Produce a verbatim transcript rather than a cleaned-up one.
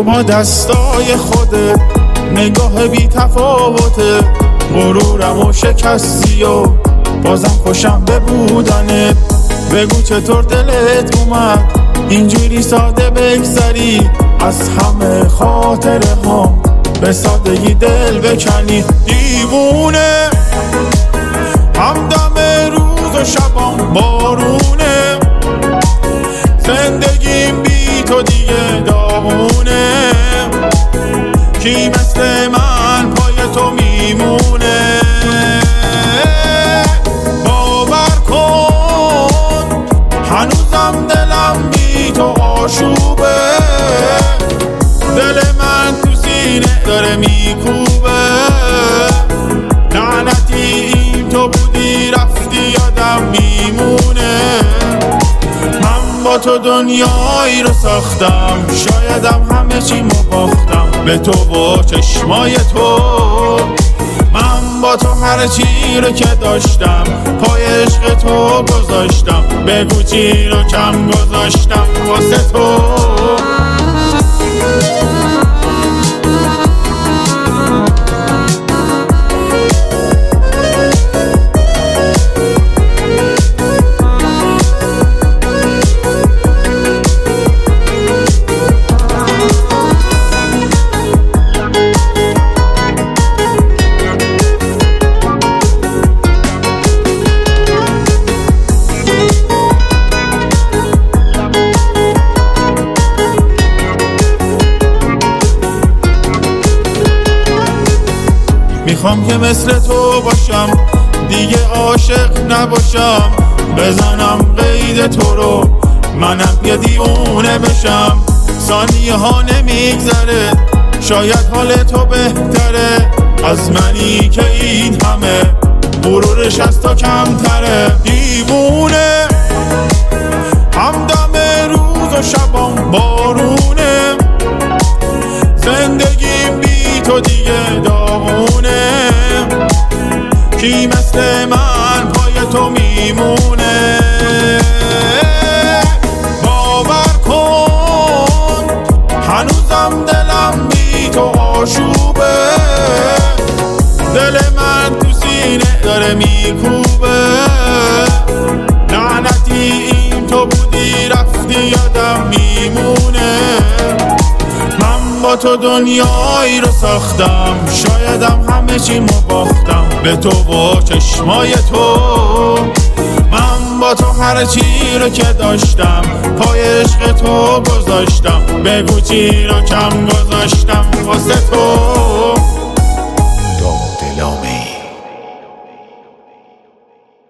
تو با دستای خودت نگاه بی تفاوته، غرورم و شکستی و بازم خوشم به بودنت. بگو چطور دلت اومد اینجوری ساده بگذری از همه خاطره ها، به سادگی دل بکنی. دیوونه همدم روز و شبام بارونه، زندگیم بی تو دیگه داغونه. کی مثل من پای تو میمونه؟ باور کن هنوزم دلم بی تو آشوبه، دل من تو سینه داره میکوبه. لعنتی این تو بودی رفتی یادم میمونه. من با تو دنیایی رو ساختم، شایدم همه چی مو باختم به تو و چشمای تو. من با تو هر چی رو که داشتم پای عشق تو گذاشتم، بگو چی رو کم گذاشتم واسه تو. میخوام که مثل تو باشم دیگه عاشق نباشم، بزنم قید تو رو منم یه دیوونه بشم. ثانیه ها نمیگذره شاید حال تو بهتره از منی که این همه غرورش از تو کمتره. دیوونه همدم روز و شبام بارونه، زندگیم بی تو دیگه داغونه. کی مثل من پای تو میمونه؟ باور کن هنوزم دلم بی تو آشوبه، دل من تو سینه داره میکوبه. لعنتی این تو بودی رفتی یادم میمونه. من با تو دنیایی رو ساختم، شایدم همه چی مو باختم به تو و چشمای تو. من با تو هر چی رو که داشتم پای عشق تو گذاشتم، بگو چی رو کم گذاشتم واسه تو.